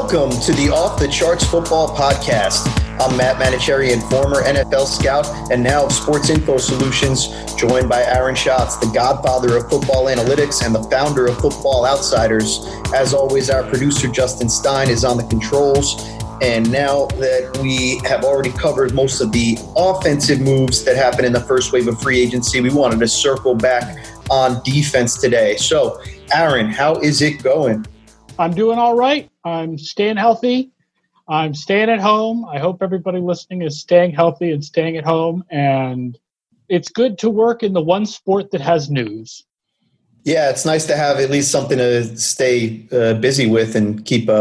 Welcome to the Off the Charts Football Podcast. I'm Matt Manicherian, former NFL scout and now Sports Info Solutions, joined by Aaron Schatz, the godfather of football analytics and the founder of Football Outsiders. As always, our producer Justin Stein is on the controls. And now that we have already covered most of the offensive moves that happened in the first wave of free agency, we wanted to circle back on defense today. So, Aaron, how is it going? I'm doing all right. I'm staying healthy. I'm staying at home. I hope everybody listening is staying healthy and staying at home. And it's good to work in the one sport that has news. Yeah, it's nice to have at least something to stay busy with and keep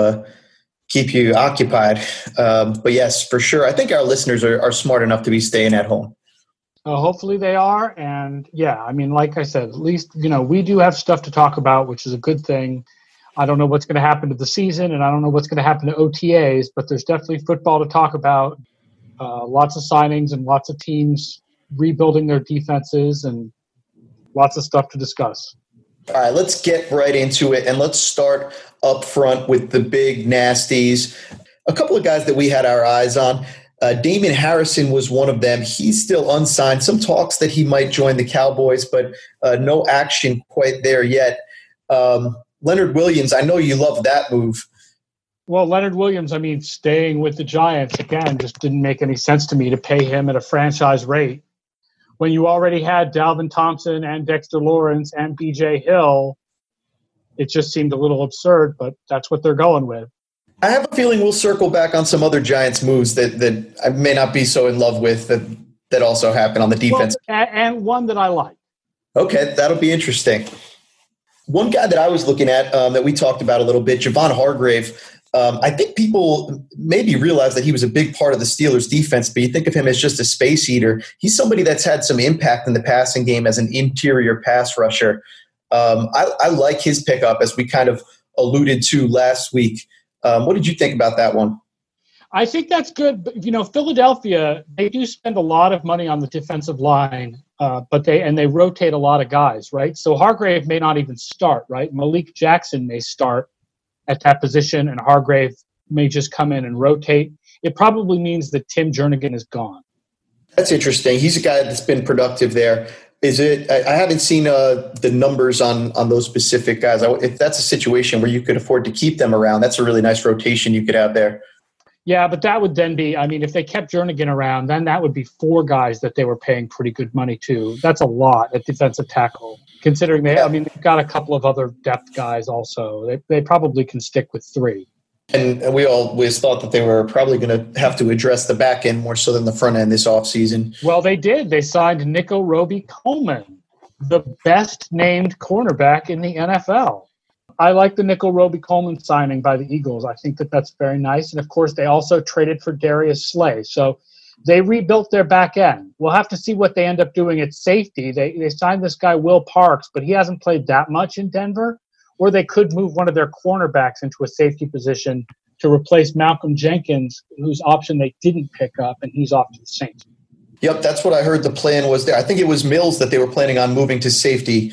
you occupied. But yes, for sure. I think our listeners are smart enough to be staying at home. Hopefully they are. And yeah, I mean, like I said, at least, we do have stuff to talk about, which is a good thing. I don't know what's going to happen to the season, and I don't know what's going to happen to OTAs, but there's definitely football to talk about. Lots of signings and lots of teams rebuilding their defenses and lots of stuff to discuss. All right, let's get right into it, and let's start up front with the big nasties. A couple of guys that we had our eyes on. Damon Harrison was one of them. He's still unsigned. Some talks that he might join the Cowboys, but no action quite there yet. Leonard Williams, I know you love that move. Well, Leonard Williams, staying with the Giants, again, just didn't make any sense to me to pay him at a franchise rate. When you already had Dalvin Thompson and Dexter Lawrence and B.J. Hill, it just seemed a little absurd, but that's what they're going with. I have a feeling we'll circle back on some other Giants moves that I may not be so in love with that also happened on the defense. Well, and one that I like. Okay, that'll be interesting. One guy that I was looking at that we talked about a little bit, Javon Hargrave, I think people maybe realize that he was a big part of the Steelers' defense, but you think of him as just a space eater. He's somebody that's had some impact in the passing game as an interior pass rusher. I like his pickup, as we kind of alluded to last week. What did you think about that one? I think that's good. But, Philadelphia, they do spend a lot of money on the defensive line, but they rotate a lot of guys, right? So Hargrave may not even start, right? Malik Jackson may start at that position, and Hargrave may just come in and rotate. It probably means that Tim Jernigan is gone. That's interesting. He's a guy that's been productive there. Is it? I haven't seen the numbers on those specific guys. If that's a situation where you could afford to keep them around, that's a really nice rotation you could have there. Yeah, but that would then be, if they kept Jernigan around, then that would be four guys that they were paying pretty good money to. That's a lot at defensive tackle, considering they've got a couple of other depth guys also. They probably can stick with three. And we always thought that they were probably going to have to address the back end more so than the front end this offseason. Well, they did. They signed Nico Roby-Coleman, the best named cornerback in the NFL. I like the Nico Roby-Coleman signing by the Eagles. I think that's very nice. And, of course, they also traded for Darius Slay. So they rebuilt their back end. We'll have to see what they end up doing at safety. They signed this guy, Will Parks, but he hasn't played that much in Denver. Or they could move one of their cornerbacks into a safety position to replace Malcolm Jenkins, whose option they didn't pick up, and he's off to the Saints. Yep, that's what I heard the plan was there. I think it was Mills that they were planning on moving to safety,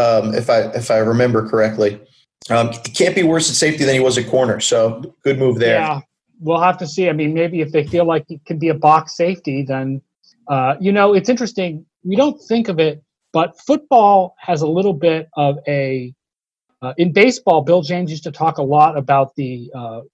if I remember correctly. He can't be worse at safety than he was at corner, so good move there. Yeah, we'll have to see. Maybe if they feel like it can be a box safety, then, it's interesting. We don't think of it, but football has a little bit of a in baseball, Bill James used to talk a lot about the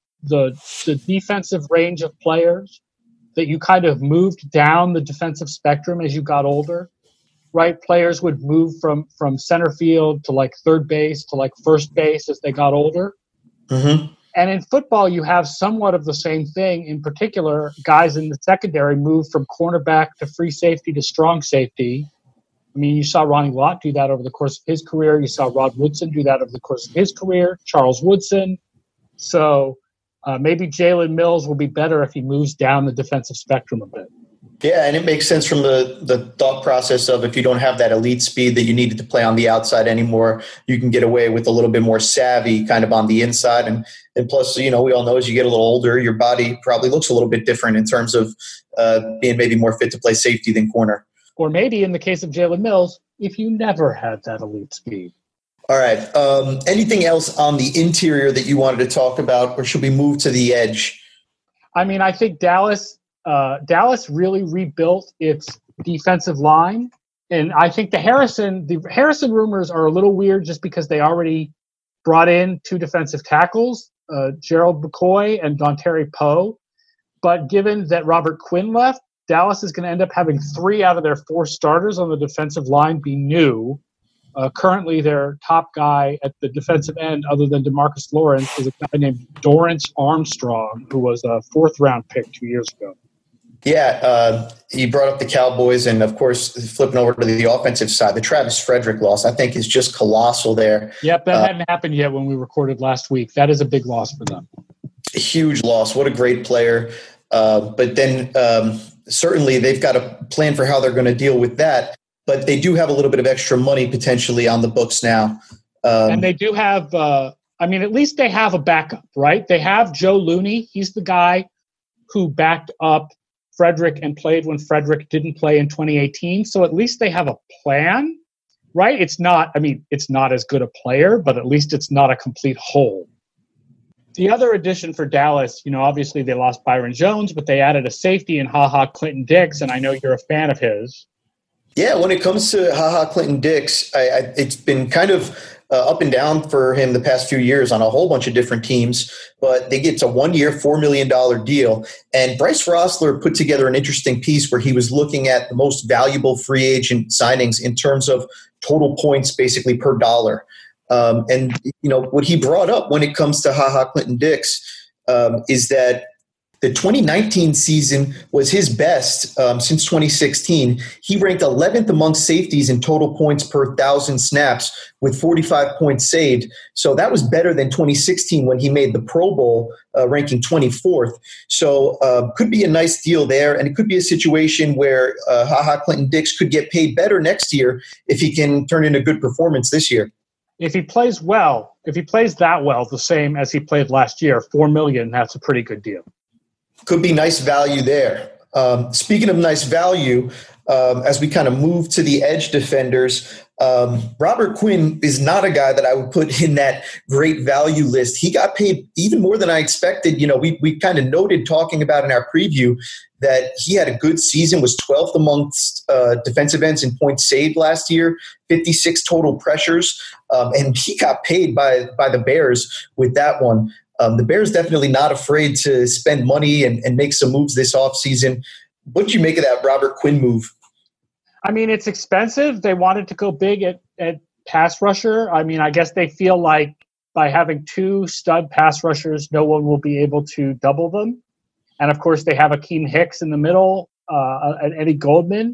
defensive range of players, that you kind of moved down the defensive spectrum as you got older, right? Players would move from center field to like third base to like first base as they got older. Mm-hmm. And in football, you have somewhat of the same thing. In particular, guys in the secondary move from cornerback to free safety to strong safety. You saw Ronnie Lott do that over the course of his career. You saw Rod Woodson do that over the course of his career, Charles Woodson. So maybe Jalen Mills will be better if he moves down the defensive spectrum a bit. Yeah, and it makes sense from the thought process of if you don't have that elite speed that you needed to play on the outside anymore, you can get away with a little bit more savvy kind of on the inside. And plus, we all know as you get a little older, your body probably looks a little bit different in terms of being maybe more fit to play safety than corner. Or maybe in the case of Jalen Mills, if you never had that elite speed. All right. Anything else on the interior that you wanted to talk about, or should we move to the edge? I mean, I think Dallas really rebuilt its defensive line. And I think the Harrison rumors are a little weird just because they already brought in 2 defensive tackles, Gerald McCoy and Dontari Poe. But given that Robert Quinn left, Dallas is going to end up having 3 out of their 4 starters on the defensive line be new. Currently, their top guy at the defensive end, other than DeMarcus Lawrence, is a guy named Dorrance Armstrong, who was a 4th-round pick 2 years ago. Yeah, he brought up the Cowboys, and of course, flipping over to the offensive side, the Travis Frederick loss, I think, is just colossal there. Yep, that hadn't happened yet when we recorded last week. That is a big loss for them. A huge loss. What a great player. But then certainly they've got a plan for how they're going to deal with that. But they do have a little bit of extra money potentially on the books now. And they do have, at least they have a backup, right? They have Joe Looney. He's the guy who backed up Frederick and played when Frederick didn't play in 2018. So at least they have a plan, right? It's not as good a player, but at least it's not a complete hole. The other addition for Dallas, obviously they lost Byron Jones, but they added a safety in HaHa Clinton-Dix, and I know you're a fan of his. Yeah, when it comes to HaHa Clinton-Dix, it's been kind of up and down for him the past few years on a whole bunch of different teams, but they get a 1-year, $4 million deal. And Bryce Rossler put together an interesting piece where he was looking at the most valuable free agent signings in terms of total points basically per dollar. And what he brought up when it comes to HaHa Clinton-Dix is that the 2019 season was his best since 2016. He ranked 11th amongst safeties in total points per 1,000 snaps with 45 points saved. So that was better than 2016 when he made the Pro Bowl, ranking 24th. So could be a nice deal there, and it could be a situation where HaHa Clinton-Dix could get paid better next year if he can turn in a good performance this year. If he plays that well, the same as he played last year, $4 million, that's a pretty good deal. Could be nice value there. Speaking of nice value, as we kind of move to the edge defenders, Robert Quinn is not a guy that I would put in that great value list. He got paid even more than I expected. We kind of noted talking about in our preview that he had a good season, was 12th amongst defensive ends in points saved last year, 56 total pressures, and he got paid by the Bears with that one. The Bears definitely not afraid to spend money and make some moves this offseason. What do you make of that Robert Quinn move? I mean, it's expensive. They wanted to go big at pass rusher. I mean, I guess they feel like by having 2 stud pass rushers, no one will be able to double them. And, of course, they have Akeem Hicks in the middle and Eddie Goldman.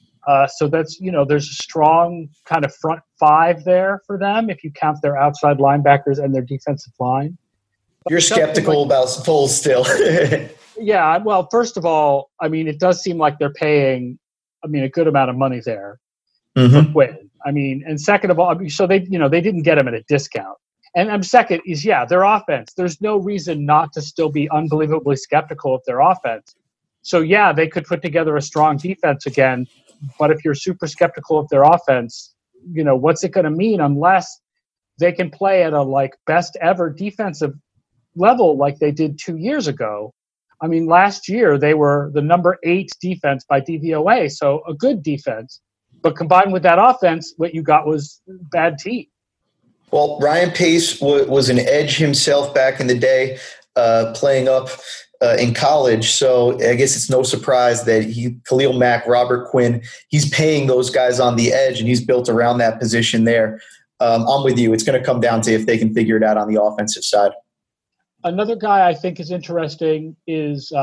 So that's, there's a strong kind of front 5 there for them if you count their outside linebackers and their defensive line. You're skeptical about Foles still. Yeah, well, first of all, I mean, it does seem like they're paying, a good amount of money there for Quinn. And second of all, so they didn't get him at a discount. And second is, their offense. There's no reason not to still be unbelievably skeptical of their offense. So, they could put together a strong defense again. But if you're super skeptical of their offense, what's it going to mean unless they can play at a best ever defensive level like they did 2 years ago? Last year they were the number 8 defense by DVOA, so a good defense. But combined with that offense, what you got was bad team. Well, Ryan Pace was an edge himself back in the day, playing up in college. So I guess it's no surprise that Khalil Mack, Robert Quinn, he's paying those guys on the edge, and he's built around that position there. I'm with you. It's going to come down to if they can figure it out on the offensive side. Another guy I think is interesting is,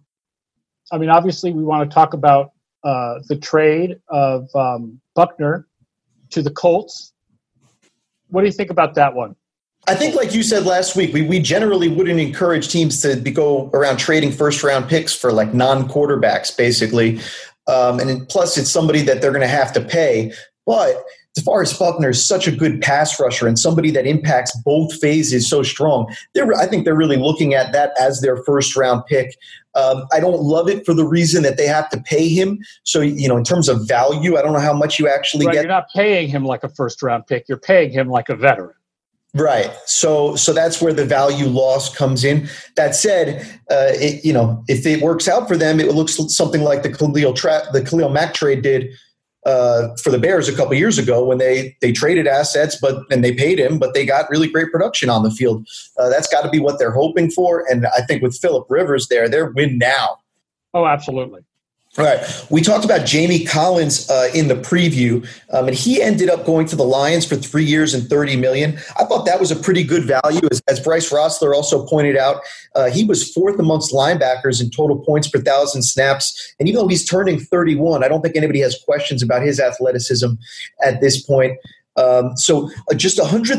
obviously we want to talk about the trade of Buckner to the Colts. What do you think about that one? I think, like you said last week, we generally wouldn't encourage teams to go around trading first-round picks for non-quarterbacks, basically. And plus, it's somebody that they're going to have to pay. But DeForest Buckner is such a good pass rusher and somebody that impacts both phases so strong. I think they're really looking at that as their first-round pick. I don't love it for the reason that they have to pay him. So, in terms of value, I don't know how much you actually get. You're not paying him like a first-round pick. You're paying him like a veteran. Right. So that's where the value loss comes in. That said, if it works out for them, it looks something like the Khalil Mack trade did for the Bears a couple years ago when they traded assets, and they paid him, but they got really great production on the field. That's got to be what they're hoping for. And I think with Phillip Rivers there, they're win now. Oh, absolutely. All right. We talked about Jamie Collins in the preview, and he ended up going to the Lions for 3 years and $30 million. I thought that was a pretty good value. As Bryce Rossler also pointed out, he was fourth amongst linebackers in total points per 1,000 snaps. And even though he's turning 31, I don't think anybody has questions about his athleticism at this point. So just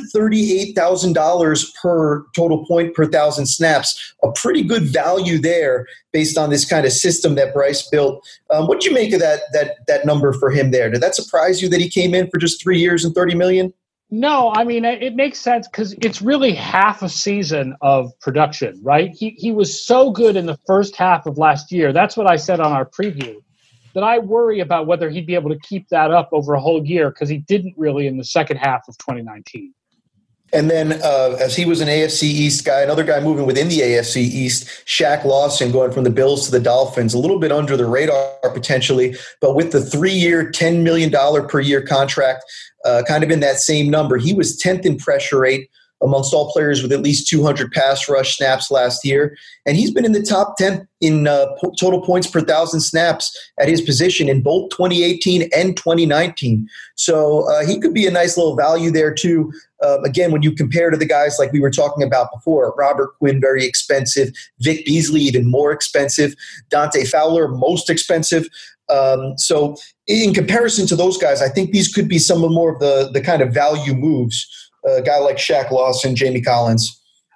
$138,000 per total point per 1,000 snaps, a pretty good value there based on this kind of system that Bryce built. What did you make of that number for him there? Did that surprise you that he came in for just 3 years and $30 million? No, I mean, it makes sense because it's really half a season of production, right? He was so good in the first half of last year. That's what I said on our preview, that I worry about whether he'd be able to keep that up over a whole year because he didn't really in the second half of 2019. And then as he was an AFC East guy, another guy moving within the AFC East, Shaq Lawson going from the Bills to the Dolphins, a little bit under the radar potentially, but with the 3-year, $10 million per year contract, kind of in that same number. He was 10th in pressure rate amongst all players with at least 200 pass rush snaps last year. And he's been in the top 10 in total points per 1,000 snaps at his position in both 2018 and 2019. So he could be a nice little value there too. Again, when you compare to the guys like we were talking about before, Robert Quinn, very expensive, Vic Beasley, even more expensive, Dante Fowler, most expensive. So in comparison to those guys, I think these could be some of more of the kind of value moves. A guy like Shaq Lawson, Jamie Collins.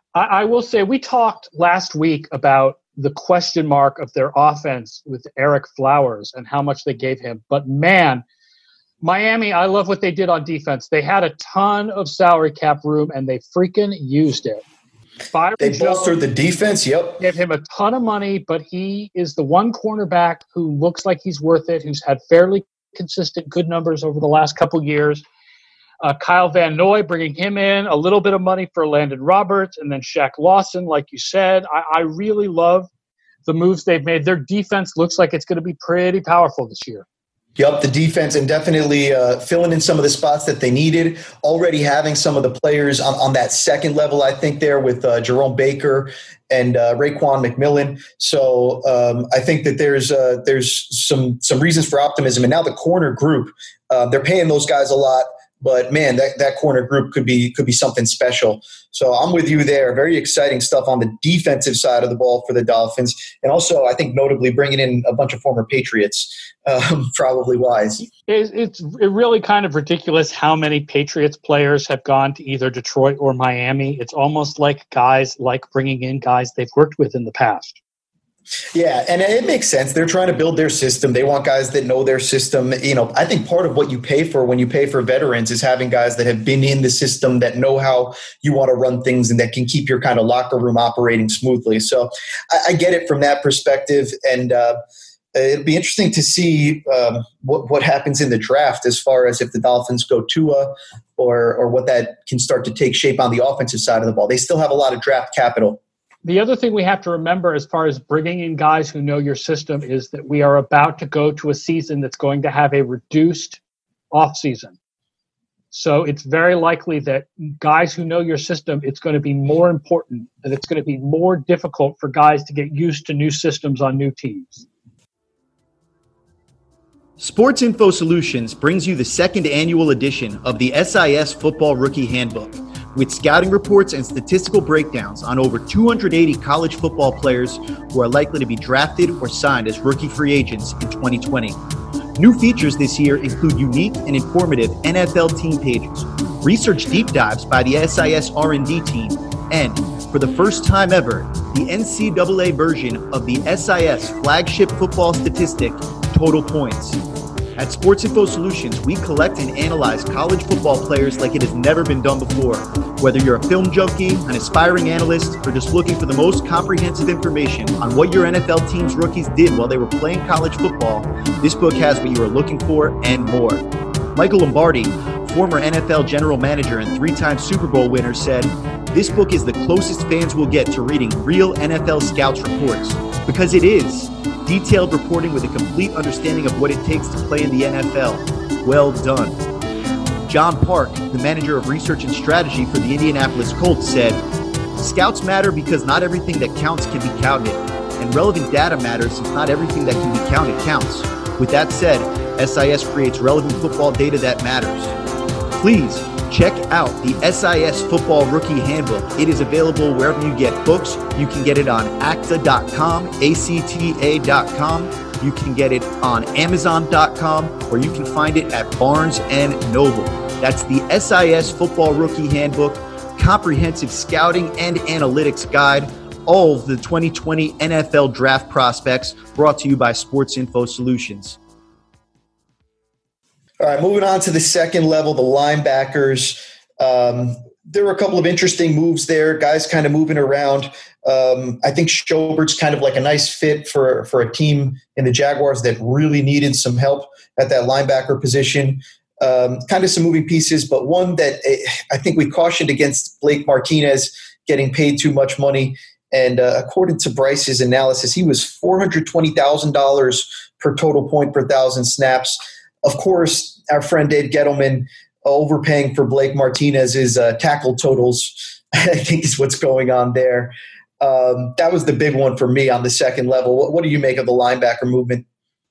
I will say we talked last week about the question mark of their offense with Eric Flowers and how much they gave him. But, man, Miami, I love what they did on defense. They had a ton of salary cap room, and they freaking used it. They bolstered the defense, yep. Gave him a ton of money, but he is the one cornerback who looks like he's worth it, who's had fairly consistent good numbers over the last couple years. Kyle Van Noy, bringing him in, a little bit of money for Landon Roberts, and then Shaq Lawson, like you said. I really love the moves they've made. Their defense looks like it's going to be pretty powerful this year. Yep, the defense, and definitely filling in some of the spots that they needed. Already having some of the players on that second level, I think, there with Jerome Baker and Raekwon McMillan. So I think that there's some reasons for optimism. And now the corner group, they're paying those guys a lot. But, man, that corner group could be something special. So I'm with you there. Very exciting stuff on the defensive side of the ball for the Dolphins. And also, I think, notably bringing in a bunch of former Patriots, probably wise. It's really kind of ridiculous how many Patriots players have gone to either Detroit or Miami. It's almost like guys like bringing in guys they've worked with in the past. Yeah, and it makes sense. They're trying to build their system. They want guys that know their system. I think part of what you pay for when you pay for veterans is having guys that have been in the system, that know how you want to run things, and that can keep your kind of locker room operating smoothly. So I get it from that perspective, and it'll be interesting to see what happens in the draft as far as if the Dolphins go Tua or what that can start to take shape on the offensive side of the ball. They still have a lot of draft capital. The other thing we have to remember as far as bringing in guys who know your system is that we are about to go to a season that's going to have a reduced offseason. So it's very likely that guys who know your system, it's going to be more important, and it's going to be more difficult for guys to get used to new systems on new teams. Sports Info Solutions brings you the second annual edition of the SIS Football Rookie Handbook, with scouting reports and statistical breakdowns on over 280 college football players who are likely to be drafted or signed as rookie free agents in 2020. New features this year include unique and informative NFL team pages, research deep dives by the SIS R&D team, and, for the first time ever, the NCAA version of the SIS flagship football statistic, Total Points. At Sports Info Solutions, we collect and analyze college football players like it has never been done before. Whether you're a film junkie, an aspiring analyst, or just looking for the most comprehensive information on what your NFL team's rookies did while they were playing college football, this book has what you are looking for and more. Michael Lombardi, former NFL general manager and three-time Super Bowl winner, said, "This book is the closest fans will get to reading real NFL scouts reports, because it is detailed reporting with a complete understanding of what it takes to play in the NFL. Well done." John Park, the manager of research and strategy for the Indianapolis Colts, said, "Scouts matter because not everything that counts can be counted, and relevant data matters since not everything that can be counted counts. With that said, SIS creates relevant football data that matters." Please check out the SIS Football Rookie Handbook. It is available wherever you get books. You can get it on acta.com, ACTA.com. You can get it on Amazon.com, or you can find it at Barnes & Noble. That's the SIS Football Rookie Handbook, comprehensive scouting and analytics guide, all of the 2020 NFL draft prospects, brought to you by Sports Info Solutions. All right, moving on to the second level, the linebackers. There were a couple of interesting moves there, guys kind of moving around. I think Schobert's kind of like a nice fit for a team in the Jaguars that really needed some help at that linebacker position. Kind of some moving pieces, but one that I think we cautioned against Blake Martinez getting paid too much money. And according to Bryce's analysis, he was $420,000 per total point per 1,000 snaps. Of course, our friend Dave Gettleman overpaying for Blake Martinez's tackle totals, I think, is what's going on there. That was the big one for me on the second level. What do you make of the linebacker movement?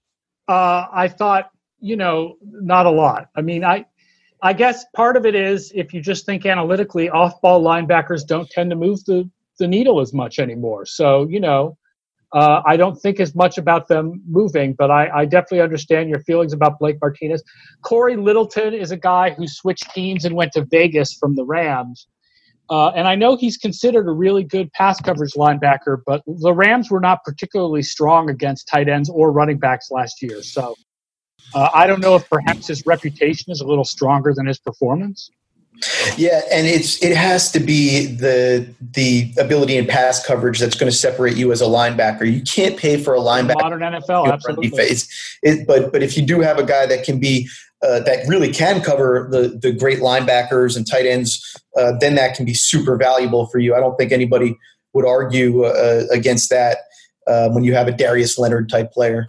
I thought, not a lot. I mean, I guess part of it is, if you just think analytically, off-ball linebackers don't tend to move the needle as much anymore. So, I don't think as much about them moving, but I definitely understand your feelings about Blake Martinez. Corey Littleton is a guy who switched teams and went to Vegas from the Rams. And I know he's considered a really good pass coverage linebacker, but the Rams were not particularly strong against tight ends or running backs last year. So I don't know if perhaps his reputation is a little stronger than his performance. Yeah, and it has to be the ability in pass coverage that's going to separate you as a linebacker. You can't pay for a linebacker. Modern NFL, absolutely. But if you do have a guy that can be that really can cover the great linebackers and tight ends, then that can be super valuable for you. I don't think anybody would argue against that when you have a Darius Leonard type player.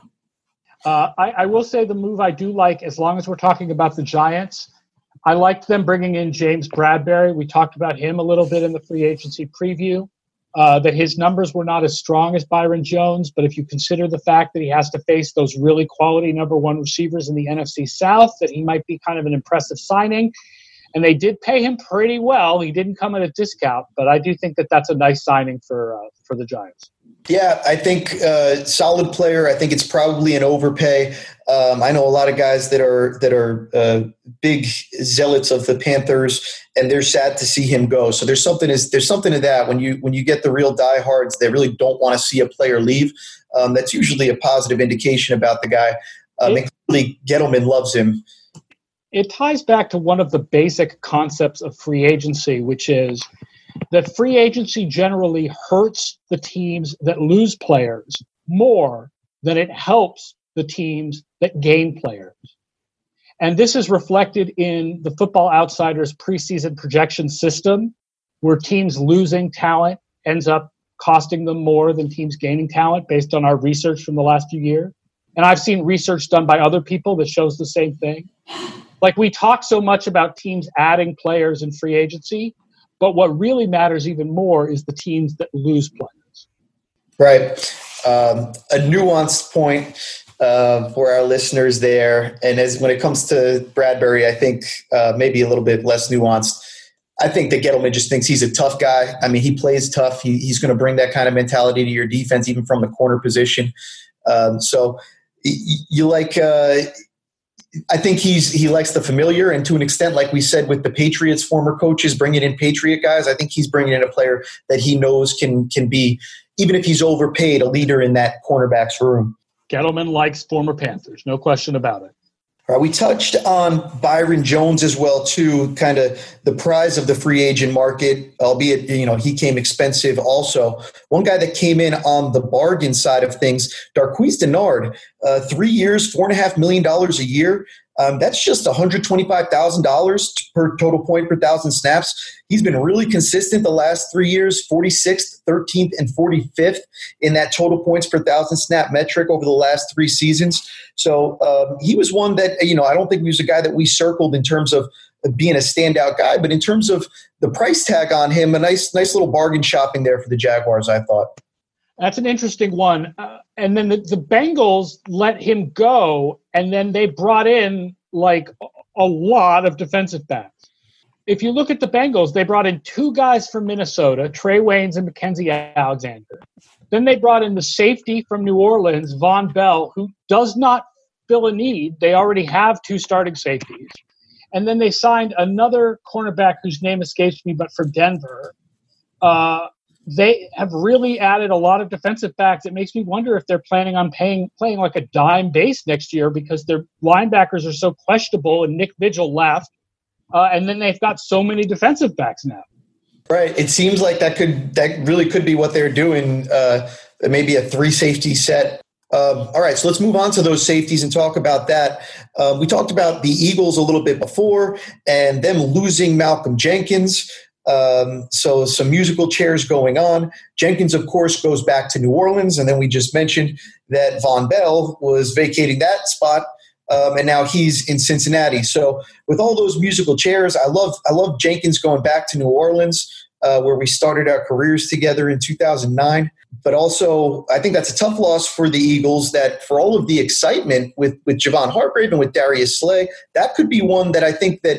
I will say the move I do like, as long as we're talking about the Giants, I liked them bringing in James Bradberry. We talked about him a little bit in the free agency preview, that his numbers were not as strong as Byron Jones, but if you consider the fact that he has to face those really quality number one receivers in the NFC South, that he might be kind of an impressive signing. And they did pay him pretty well. He didn't come at a discount, but I do think that that's a nice signing for the Giants. Yeah, I think solid player. I think it's probably an overpay. I know a lot of guys that are big zealots of the Panthers, and they're sad to see him go. So there's something to that when you get the real diehards that really don't want to see a player leave. That's usually a positive indication about the guy. Clearly, Gettleman loves him. It ties back to one of the basic concepts of free agency, which is that free agency generally hurts the teams that lose players more than it helps the teams that gain players. And this is reflected in the Football Outsiders preseason projection system, where teams losing talent ends up costing them more than teams gaining talent based on our research from the last few years. And I've seen research done by other people that shows the same thing. Like, we talk so much about teams adding players in free agency, but what really matters even more is the teams that lose players. Right. A nuanced point for our listeners there. And when it comes to Bradberry, I think maybe a little bit less nuanced. I think that Gettleman just thinks he's a tough guy. I mean, he plays tough. He's going to bring that kind of mentality to your defense, even from the corner position. So you like I think he likes the familiar, and to an extent, like we said with the Patriots former coaches bringing in Patriot guys, I think he's bringing in a player that he knows can be, even if he's overpaid, a leader in that cornerback's room. Gettleman likes former Panthers, no question about it. All right, we touched on Byron Jones as well, too, kind of the prize of the free agent market, albeit, he came expensive also. One guy that came in on the bargain side of things, Darqueze Dennard, 3 years, $4.5 million a year. That's just $125,000 per total point per 1,000 snaps. He's been really consistent the last 3 years, 46th, 13th, and 45th in that total points per 1,000 snap metric over the last 3 seasons. So he was one that, I don't think he was a guy that we circled in terms of being a standout guy, but in terms of the price tag on him, a nice little bargain shopping there for the Jaguars, I thought. That's an interesting one. And then the Bengals let him go, and then they brought in like a lot of defensive backs. If you look at the Bengals, they brought in 2 guys from Minnesota, Trey Waynes and Mackenzie Alexander. Then they brought in the safety from New Orleans, Von Bell, who does not fill a need. They already have 2 starting safeties. And then they signed another cornerback whose name escapes me, but for Denver. They have really added a lot of defensive backs. It makes me wonder if they're planning on playing like a dime base next year because their linebackers are so questionable and Nick Vigil left. And then they've got so many defensive backs now. Right. It seems like that really could be what they're doing, maybe a 3 safety set. All right, so let's move on to those safeties and talk about that. We talked about the Eagles a little bit before and them losing Malcolm Jenkins. So some musical chairs going on. Jenkins, of course, goes back to New Orleans, and then we just mentioned that Von Bell was vacating that spot, and now he's in Cincinnati. So with all those musical chairs, I love Jenkins going back to New Orleans, where we started our careers together in 2009. But also, I think that's a tough loss for the Eagles that for all of the excitement with Javon Hargrave and with Darius Slay, that could be one that I think that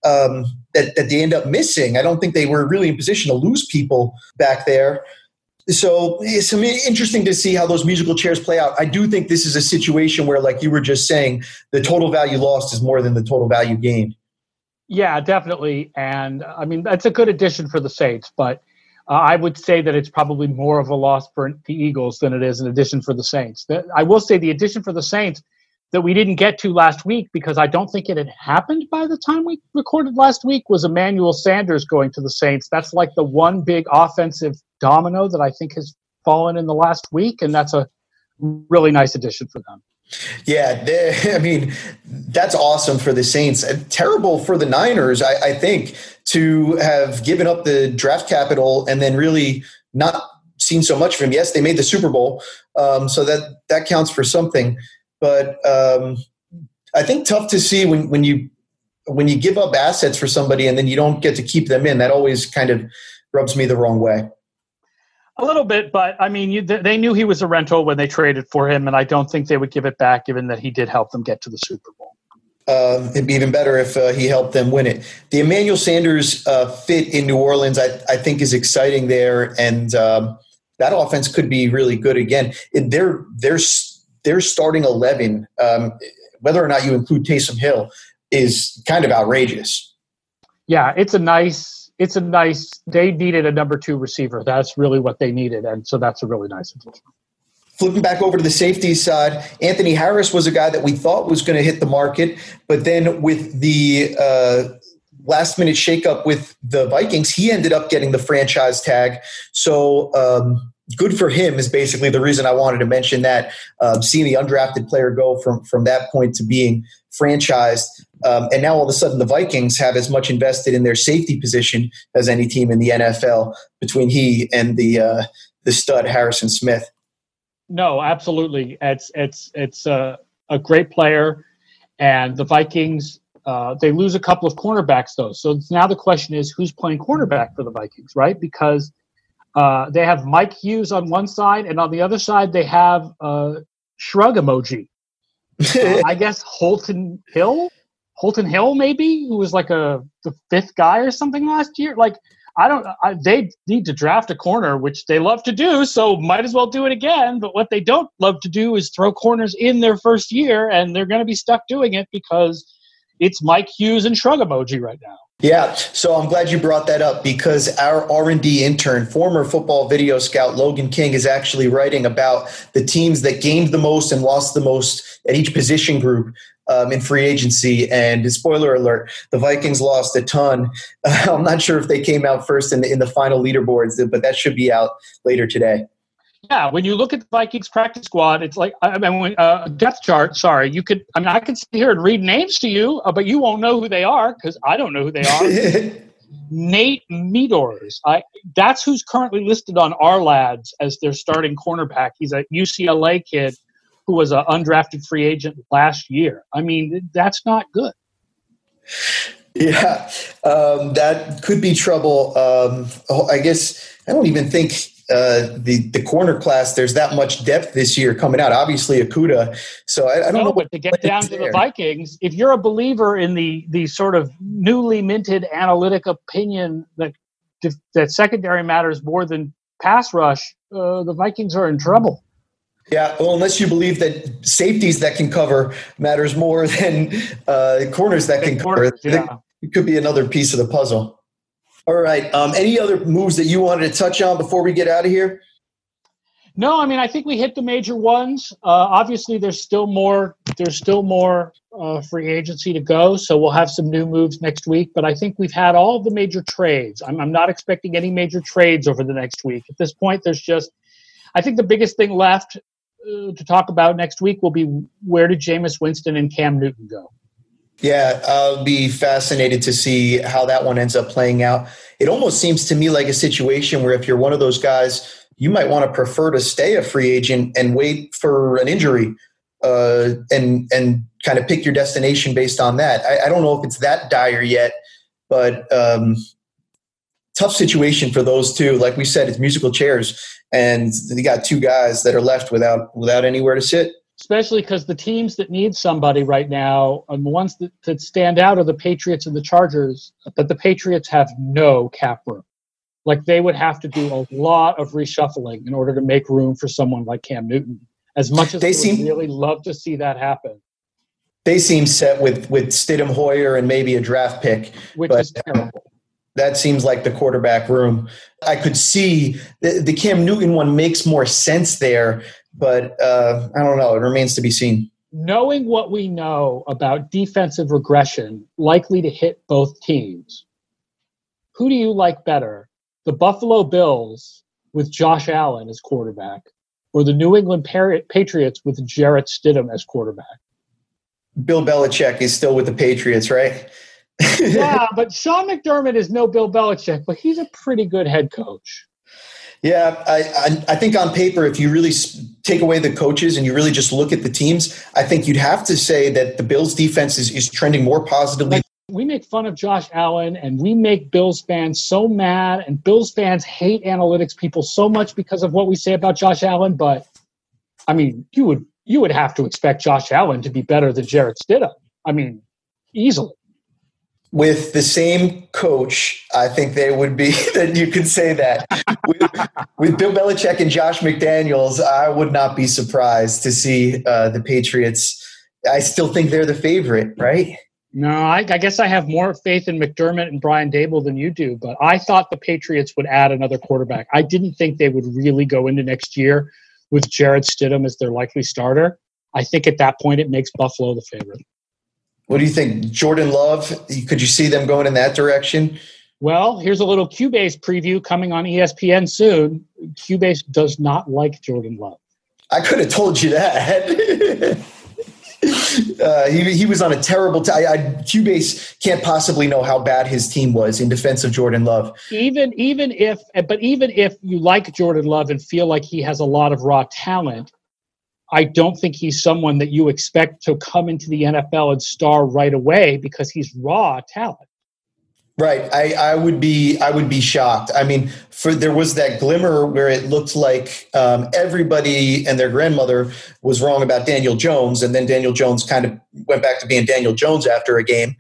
they end up missing. I don't think they were really in position to lose people back there. So it's interesting to see how those musical chairs play out. I do think this is a situation where, like you were just saying, the total value lost is more than the total value gained. Yeah, definitely. And I mean, that's a good addition for the Saints, but I would say that it's probably more of a loss for the Eagles than it is an addition for the Saints. I will say the addition for the Saints that we didn't get to last week because I don't think it had happened by the time we recorded last week was Emmanuel Sanders going to the Saints. That's like the one big offensive domino that I think has fallen in the last week, and that's a really nice addition for them. Yeah, that's awesome for the Saints. Terrible for the Niners, I think, to have given up the draft capital and then really not seen so much of him. Yes, they made the Super Bowl, so that counts for something. But I think tough to see when you give up assets for somebody and then you don't get to keep them in. That always kind of rubs me the wrong way. A little bit, but I mean, they knew he was a rental when they traded for him, and I don't think they would give it back given that he did help them get to the Super Bowl. It'd be even better if he helped them win it. The Emmanuel Sanders fit in New Orleans, I think, is exciting there, and that offense could be really good again. Their starting 11, whether or not you include Taysom Hill, is kind of outrageous. Yeah, it's a nice. They needed a number 2 receiver. That's really what they needed, and so that's a really nice addition. Flipping back over to the safety side, Anthony Harris was a guy that we thought was going to hit the market, but then with the last-minute shakeup with the Vikings, he ended up getting the franchise tag. So good for him is basically the reason I wanted to mention that. Seeing the undrafted player go from that point to being franchised. And now all of a sudden the Vikings have as much invested in their safety position as any team in the NFL between he and the stud Harrison Smith. No, absolutely. It's a great player, and the Vikings they lose a couple of cornerbacks though. So now the question is who's playing cornerback for the Vikings, right? Because they have Mike Hughes on one side, and on the other side they have shrug emoji. I guess Holton Hill maybe, who was like the 5th guy or something last year. Like they need to draft a corner, which they love to do, so might as well do it again. But what they don't love to do is throw corners in their first year, and they're going to be stuck doing it because it's Mike Hughes and shrug emoji right now. Yeah, so I'm glad you brought that up because our R&D intern, former football video scout Logan King, is actually writing about the teams that gained the most and lost the most at each position group in free agency. And spoiler alert, the Vikings lost a ton. I'm not sure if they came out first in the final leaderboards, but that should be out later today. Yeah, when you look at the Vikings practice squad, it's like depth chart. Sorry, you could. I mean, I could sit here and read names to you, but you won't know who they are because I don't know who they are. Nate Meadors. That's who's currently listed on our lads as their starting cornerback. He's a UCLA kid who was an undrafted free agent last year. I mean, that's not good. Yeah, that could be trouble. I guess I don't even think the corner class, there's that much depth this year coming out. Obviously, Okudah. So I don't know. But to get down to the Vikings, if you're a believer in the sort of newly minted analytic opinion that secondary matters more than pass rush, the Vikings are in trouble. Yeah, well, unless you believe that safeties that can cover matters more than corners that can cover. Yeah. It could be another piece of the puzzle. All right. Any other moves that you wanted to touch on before we get out of here? No, I mean, I think we hit the major ones. Obviously, there's still more free agency to go, so we'll have some new moves next week. But I think we've had all of the major trades. I'm not expecting any major trades over the next week. At this point, I think the biggest thing left to talk about next week will be where did Jameis Winston and Cam Newton go? Yeah, I'll be fascinated to see how that one ends up playing out. It almost seems to me like a situation where if you're one of those guys, you might want to prefer to stay a free agent and wait for an injury and kind of pick your destination based on that. I don't know if it's that dire yet, but tough situation for those two. Like we said, it's musical chairs, and they got two guys that are left without anywhere to sit. Especially because the teams that need somebody right now, and the ones that stand out are the Patriots and the Chargers, but the Patriots have no cap room. Like, they would have to do a lot of reshuffling in order to make room for someone like Cam Newton. As much as they would really love to see that happen. They seem set with Stidham, Hoyer, and maybe a draft pick. Which is terrible. That seems like the quarterback room. I could see the Cam Newton one makes more sense there, but I don't know. It remains to be seen. Knowing what we know about defensive regression likely to hit both teams, who do you like better? The Buffalo Bills with Josh Allen as quarterback, or the New England Patriots with Jarrett Stidham as quarterback? Bill Belichick is still with the Patriots, right? Yeah, but Sean McDermott is no Bill Belichick, but he's a pretty good head coach. Yeah, I think on paper, if you really take away the coaches and you really just look at the teams, I think you'd have to say that the Bills' defense is trending more positively. Like, we make fun of Josh Allen, and we make Bills fans so mad, and Bills fans hate analytics people so much because of what we say about Josh Allen. But, I mean, you would have to expect Josh Allen to be better than Jarrett Stidham. I mean, easily. With the same coach, I think they would be that you could say that. with Bill Belichick and Josh McDaniels, I would not be surprised to see the Patriots. I still think they're the favorite, right? No, I guess I have more faith in McDermott and Brian Daboll than you do, but I thought the Patriots would add another quarterback. I didn't think they would really go into next year with Jarrett Stidham as their likely starter. I think at that point it makes Buffalo the favorite. What do you think? Jordan Love, could you see them going in that direction? Well, here's a little Cubase preview coming on ESPN soon. Cubase does not like Jordan Love. I could have told you that. He was on a terrible Cubase can't possibly know how bad his team was in defense of Jordan Love. Even if you like Jordan Love and feel like he has a lot of raw talent, I don't think he's someone that you expect to come into the NFL and star right away because he's raw talent. Right. I would be shocked. I mean, there was that glimmer where it looked like everybody and their grandmother was wrong about Daniel Jones, and then Daniel Jones kind of went back to being Daniel Jones after a game.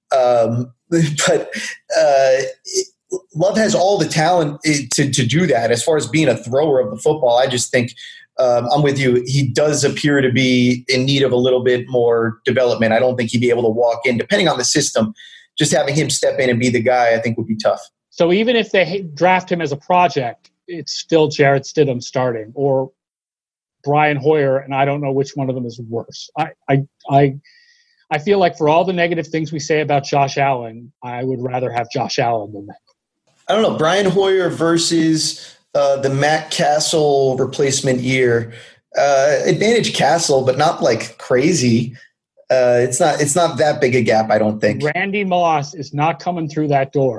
But Love has all the talent to do that. As far as being a thrower of the football, I just think I'm with you. He does appear to be in need of a little bit more development. I don't think he'd be able to walk in, depending on the system. Just having him step in and be the guy, I think, would be tough. So even if they draft him as a project, it's still Jarrett Stidham starting or Brian Hoyer, and I don't know which one of them is worse. I I feel like for all the negative things we say about Josh Allen, I would rather have Josh Allen than that. I don't know. Brian Hoyer versus the Matt Castle replacement year. Advantage Castle, but not like crazy. It's not that big a gap, I don't think. Randy Moss is not coming through that door.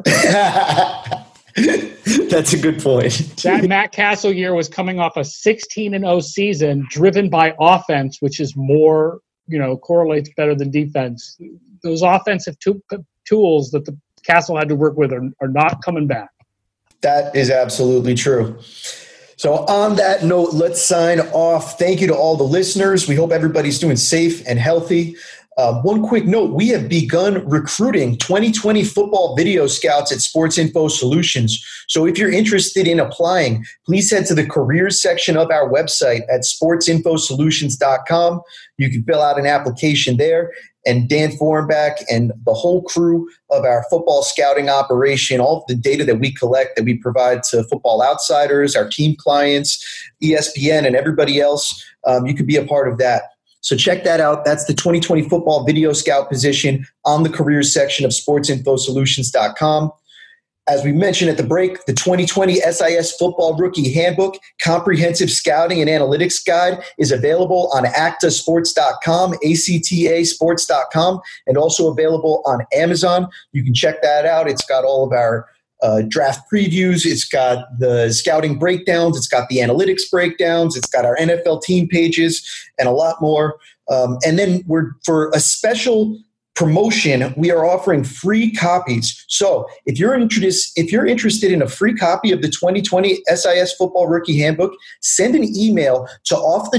That's a good point. That Matt Castle year was coming off a 16-0 season driven by offense, which is more, correlates better than defense. Those offensive tools that the Castle had to work with are not coming back. That is absolutely true. So on that note, let's sign off. Thank you to all the listeners. We hope everybody's doing safe and healthy. One quick note, we have begun recruiting 2020 football video scouts at Sports Info Solutions. So if you're interested in applying, please head to the careers section of our website at sportsinfosolutions.com. You can fill out an application there. And Dan Fornback and the whole crew of our football scouting operation, all of the data that we collect, that we provide to Football Outsiders, our team clients, ESPN, and everybody else, you could be a part of that. So check that out. That's the 2020 football video scout position on the careers section of sportsinfosolutions.com. As we mentioned at the break, the 2020 SIS Football Rookie Handbook, Comprehensive Scouting and Analytics Guide is available on actasports.com, ACTAsports.com, and also available on Amazon. You can check that out. It's got all of our draft previews. It's got the scouting breakdowns. It's got the analytics breakdowns. It's got our NFL team pages and a lot more. And then for a special promotion, we are offering free copies. So if you're interested in a free copy of the 2020 SIS Football Rookie Handbook, send an email to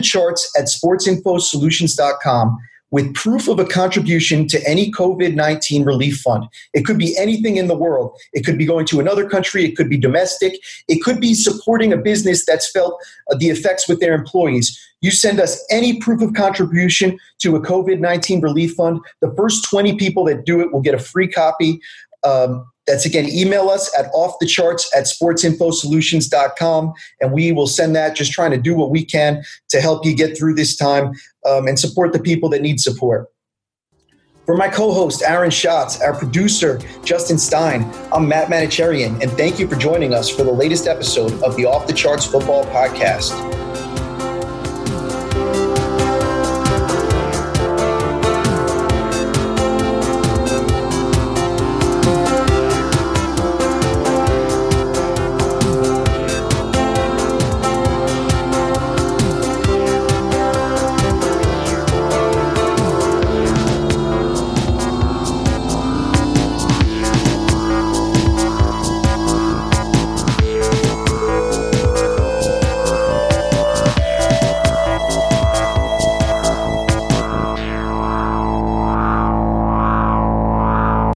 offthecharts@sportsinfosolutions.com with proof of a contribution to any COVID-19 relief fund. It could be anything in the world. It could be going to another country. It could be domestic. It could be supporting a business that's felt the effects with their employees. You send us any proof of contribution to a COVID-19 relief fund. The first 20 people that do it will get a free copy. That's, again, email us at offthecharts@sportsinfosolutions.com, and we will send that, just trying to do what we can to help you get through this time and support the people that need support. For my co-host, Aaron Schatz, our producer, Justin Stein, I'm Matt Manicherian, and thank you for joining us for the latest episode of the Off the Charts Football Podcast.